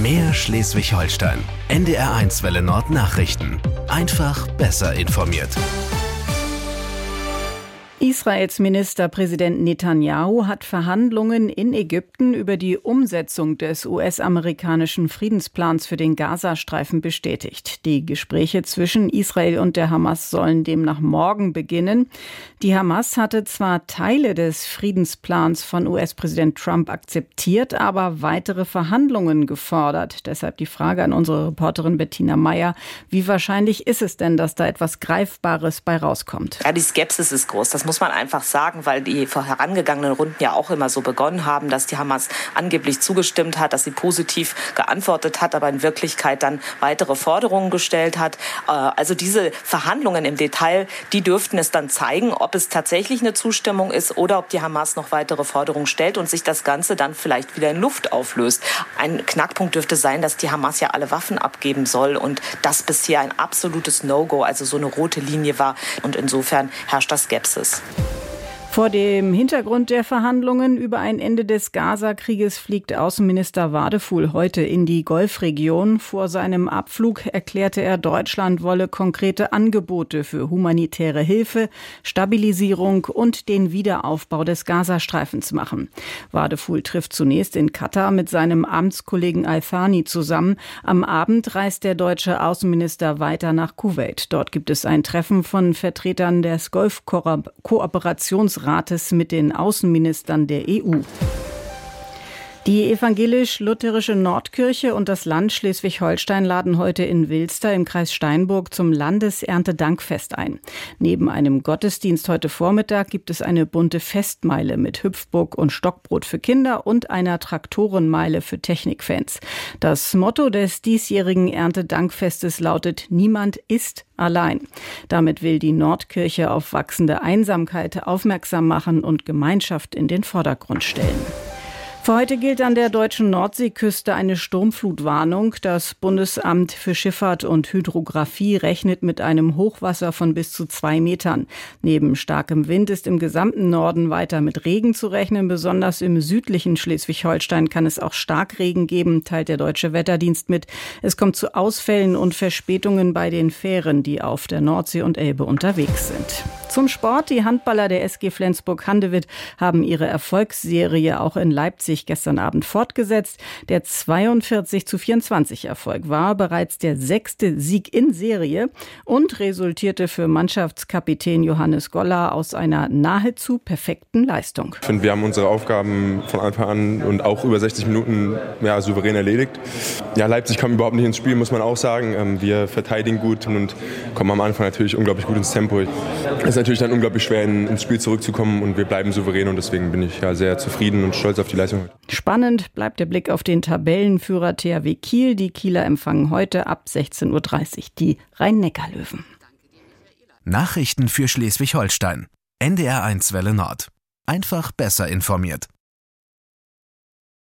Mehr Schleswig-Holstein. NDR1 Welle Nord Nachrichten. Einfach besser informiert. Israels Ministerpräsident Netanyahu hat Verhandlungen in Ägypten über die Umsetzung des US-amerikanischen Friedensplans für den Gazastreifen bestätigt. Die Gespräche zwischen Israel und der Hamas sollen demnach morgen beginnen. Die Hamas hatte zwar Teile des Friedensplans von US-Präsident Trump akzeptiert, aber weitere Verhandlungen gefordert. Deshalb die Frage an unsere Reporterin Bettina Meyer: Wie wahrscheinlich ist es denn, dass da etwas Greifbares bei rauskommt? Ja, die Skepsis ist groß. Das muss man einfach sagen, weil die vorherangegangenen Runden ja auch immer so begonnen haben, dass die Hamas angeblich zugestimmt hat, dass sie positiv geantwortet hat, aber in Wirklichkeit dann weitere Forderungen gestellt hat. Also diese Verhandlungen im Detail, die dürften es dann zeigen, ob es tatsächlich eine Zustimmung ist oder ob die Hamas noch weitere Forderungen stellt und sich das Ganze dann vielleicht wieder in Luft auflöst. Ein Knackpunkt dürfte sein, dass die Hamas ja alle Waffen abgeben soll und das bisher ein absolutes No-Go, also so eine rote Linie war, und insofern herrscht da Skepsis. Vor dem Hintergrund der Verhandlungen über ein Ende des Gaza-Krieges fliegt Außenminister Wadefuhl heute in die Golfregion. Vor seinem Abflug erklärte er, Deutschland wolle konkrete Angebote für humanitäre Hilfe, Stabilisierung und den Wiederaufbau des Gazastreifens machen. Wadefuhl trifft zunächst in Katar mit seinem Amtskollegen Al-Thani zusammen. Am Abend reist der deutsche Außenminister weiter nach Kuwait. Dort gibt es ein Treffen von Vertretern des Golfkooperationsrates mit den Außenministern der EU. Die evangelisch-lutherische Nordkirche und das Land Schleswig-Holstein laden heute in Wilster im Kreis Steinburg zum Landeserntedankfest ein. Neben einem Gottesdienst heute Vormittag gibt es eine bunte Festmeile mit Hüpfburg und Stockbrot für Kinder und einer Traktorenmeile für Technikfans. Das Motto des diesjährigen Erntedankfestes lautet: Niemand ist allein. Damit will die Nordkirche auf wachsende Einsamkeit aufmerksam machen und Gemeinschaft in den Vordergrund stellen. Für heute gilt an der deutschen Nordseeküste eine Sturmflutwarnung. Das Bundesamt für Schifffahrt und Hydrographie rechnet mit einem Hochwasser von bis zu 2 Metern. Neben starkem Wind ist im gesamten Norden weiter mit Regen zu rechnen. Besonders im südlichen Schleswig-Holstein kann es auch Starkregen geben, teilt der Deutsche Wetterdienst mit. Es kommt zu Ausfällen und Verspätungen bei den Fähren, die auf der Nordsee und Elbe unterwegs sind. Zum Sport: Die Handballer der SG Flensburg-Handewitt haben ihre Erfolgsserie auch in Leipzig gestern Abend fortgesetzt. Der 42:24 Erfolg war bereits der 6. Sieg in Serie und resultierte für Mannschaftskapitän Johannes Goller aus einer nahezu perfekten Leistung. Ich finde, wir haben unsere Aufgaben von Anfang an und auch über 60 Minuten souverän erledigt. Ja, Leipzig kam überhaupt nicht ins Spiel, muss man auch sagen. Wir verteidigen gut und kommen am Anfang natürlich unglaublich gut ins Tempo. Es ist natürlich dann unglaublich schwer, ins Spiel zurückzukommen, und wir bleiben souverän, und deswegen bin ich sehr zufrieden und stolz auf die Leistung. Spannend bleibt der Blick auf den Tabellenführer THW Kiel. Die Kieler empfangen heute ab 16:30 Uhr die Rhein-Neckar-Löwen. Nachrichten für Schleswig-Holstein. NDR1 Welle Nord. Einfach besser informiert.